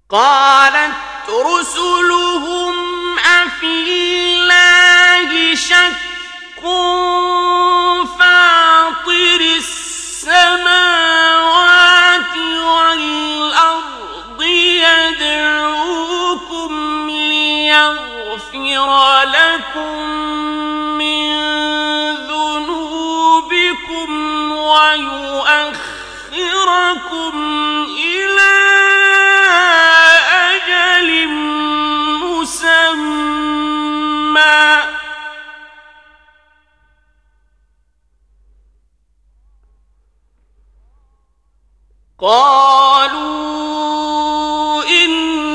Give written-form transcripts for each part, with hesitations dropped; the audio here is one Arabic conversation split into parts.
قالت رسلهم أفي الله شك فاطر السماوات والأرض يدعوكم ليغفر لكم من ذنوبكم ويؤخركم إلى أجل مسمى قالوا إن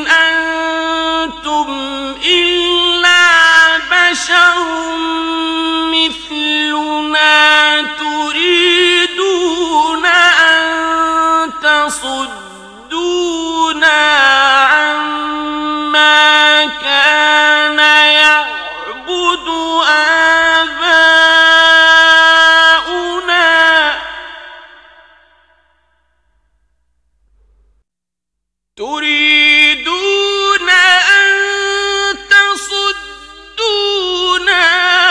أنتم إلا بشر مثلنا تريدون أن تصدونا عما كان يعبد آباؤنا تريدون أن تصدونا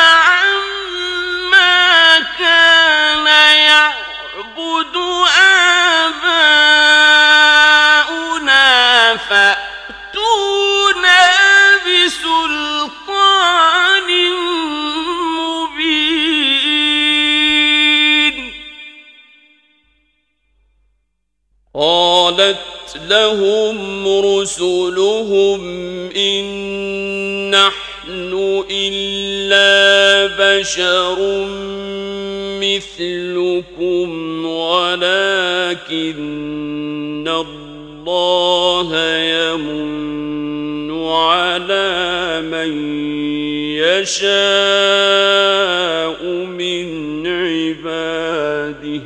عما كان يعبد آباؤنا فأتونا بسلطان مبين قالت لهم رسلهم إن نحن إلا بشر مثلكم ولكن الله يمن على من يشاء من عباده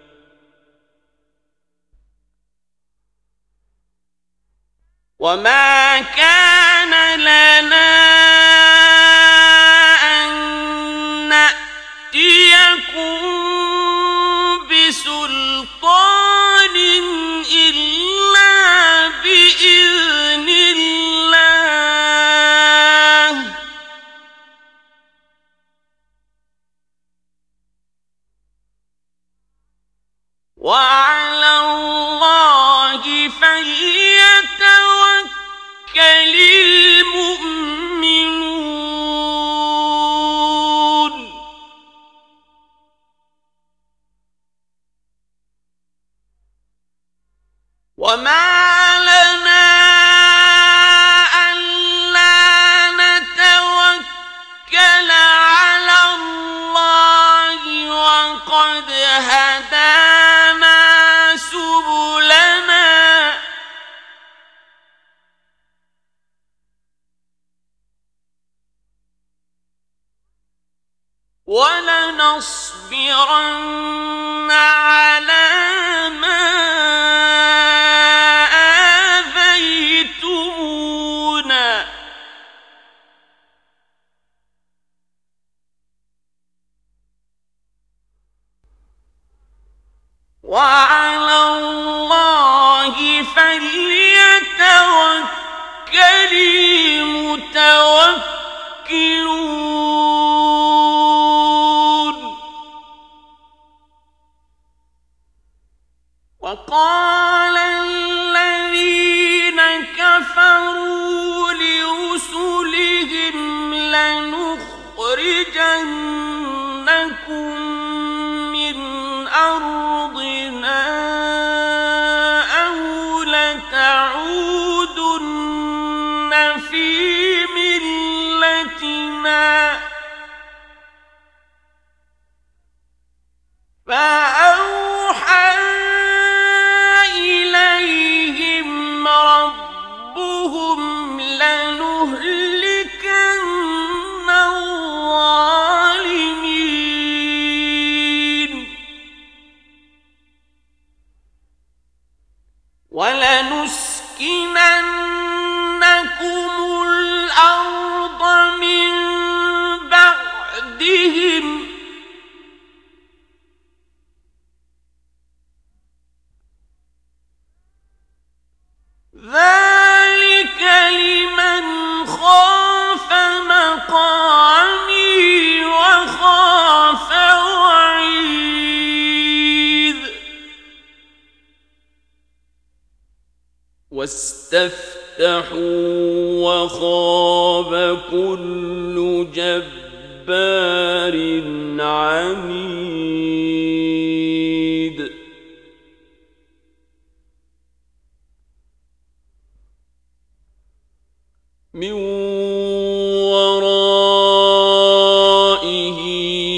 وما كان لنا أن نأتيكم بسلطان إلا بإذن الله وعلى الله فليتوكل المؤمنون وما لنا ألا نتوكل على الله وقد هدانا سبلنا ولنصبرن على ما آذيتمونا وعلى الله فليتوكل المتوكلون وقال الذين كفروا لرسلهم لنخرجنكم من أرضنا أو لتعودن في ملتنا فأوحى إليهم ربهم لنهلكن الظالمين ولنسكننكم الأرض من بعدهم ذلك واستفتحوا وخاب كل جبار عنيد من ورائه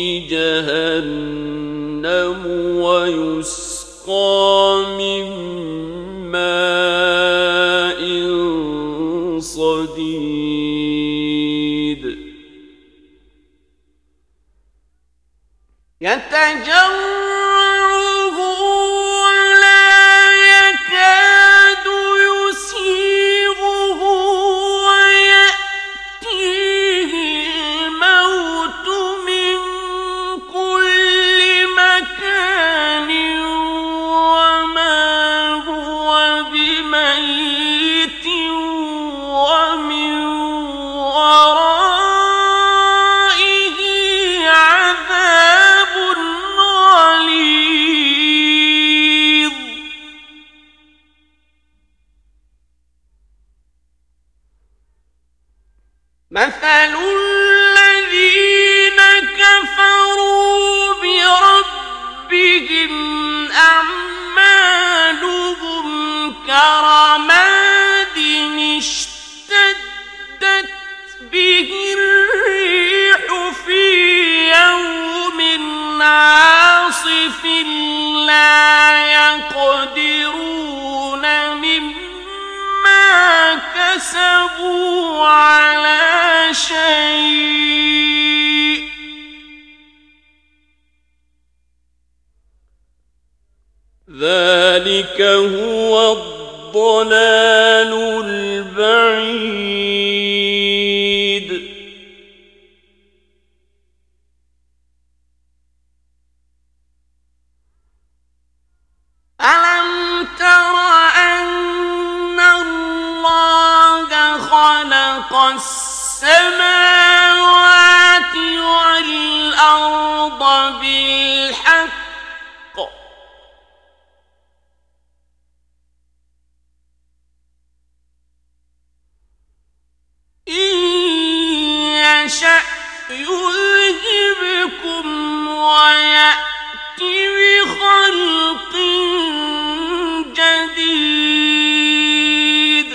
جهنم ويسقى من ماء صديد يتجرعه ولا يكاد يسيغه ويأتيه الموت من كل مكان وما هو بميت ومن ورائه عذاب غليظ مثل الذين كفروا بربهم أعمالهم كرماد اشتدت به الريح في يوم عاصف لا يقدرون مما كسبوا على شيء ذلك هو الضلال البعيد ألم تر أن الله خلق السماوات والأرض بالحق إن يشأ يذهبكم ويأتي بخلق جديد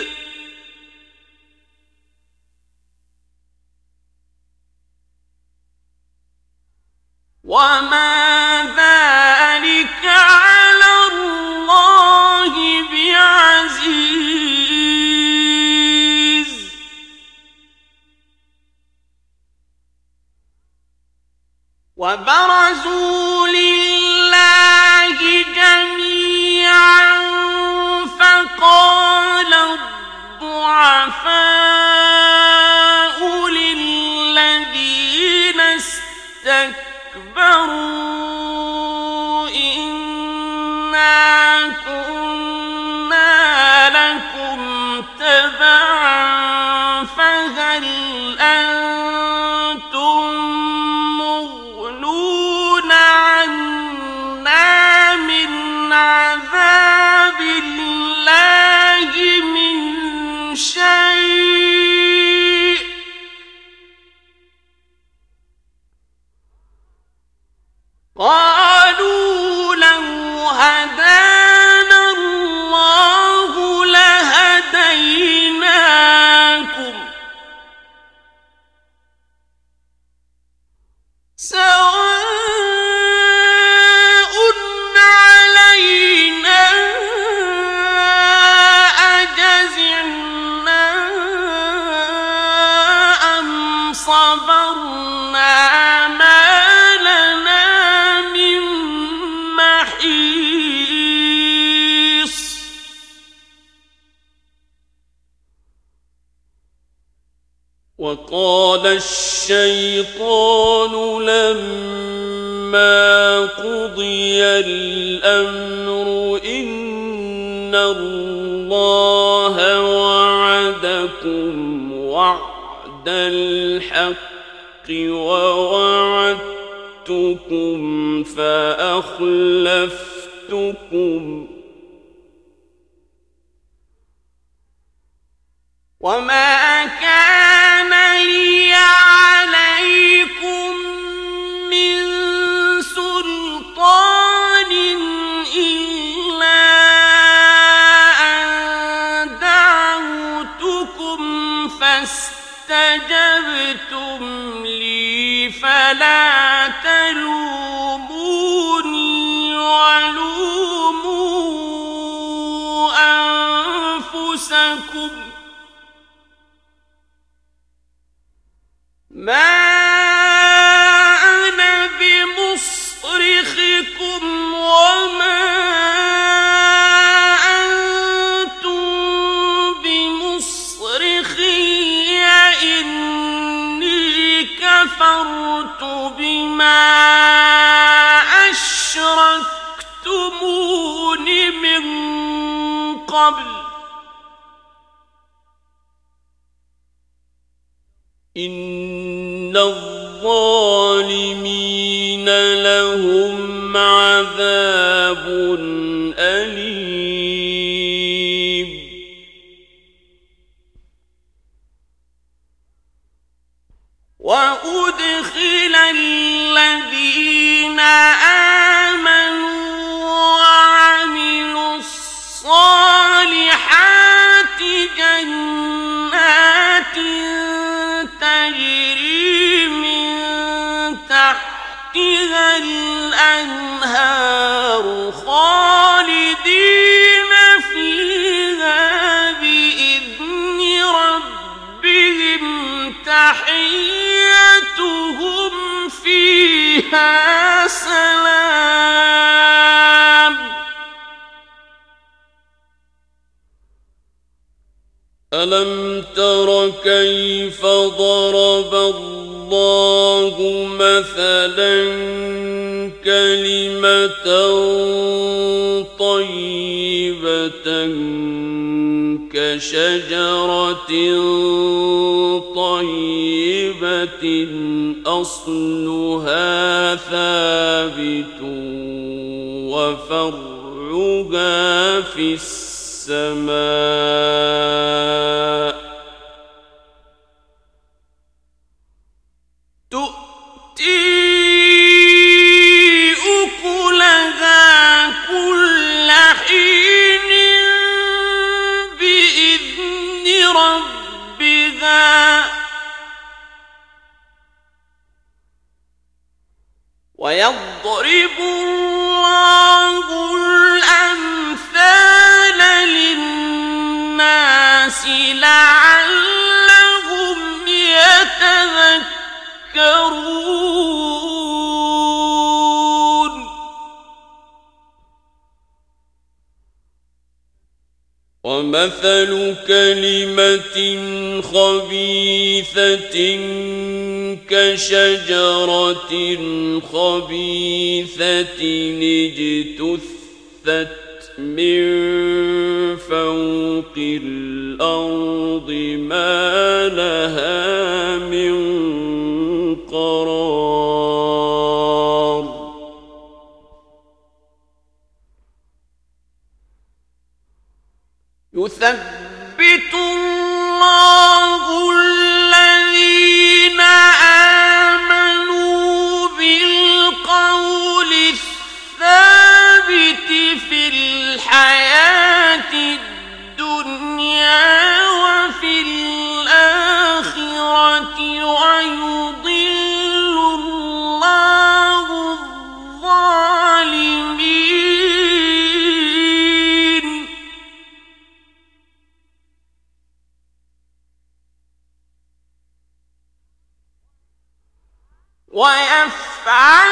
وما ذلك على الله بعزيز وبرزوا لله جميعا فقال الضعفاء للذين استكبروا إنا كنا لكم تبعا فهل أنتم مغنون عنا من عذاب الله من شيء قالوا لو هدانا الله لهديناكم سواء علينا أجزعنا أم صبرنا ما لنا من محيص وقال الشيطان لما قضي الأمر إن الله وعدكم وعد الحق ووعدتكم فأخلفتكم وما كان لي عليكم من سلطان إلا أن دعوتكم فاستجبتم لي فلا تلوموني ولوموا أنفسكم ما أنا بمصرخكم وما أنتم بمصرخي إني كفرت بما أشركتمون من قبل إن الظالمين لهم عذاب أليم وأدخل الذين آمنوا وعملوا الصالحات جنات تجري من تحتها الأنهار خالدين فيها بإذن ربهم تحيتهم فيها سلام ألم تر كيف ضرب الله مثلا كلمة طيبة كشجرة طيبة أصلها ثابت وفرعها في السماء تؤتي أكلها كل حين بإذن ربها ويضرب الله الأمثال للناس لعلهم يتذكرون ومثل كلمة خبيثة كشجرة خبيثة اجتثت من فوق الأرض ما لها من قرار يثبت الله الذين آمنوا بالقول الثابت في الحياة الدنيا وفي الآخرة ويضل الله الظالمين ويفعل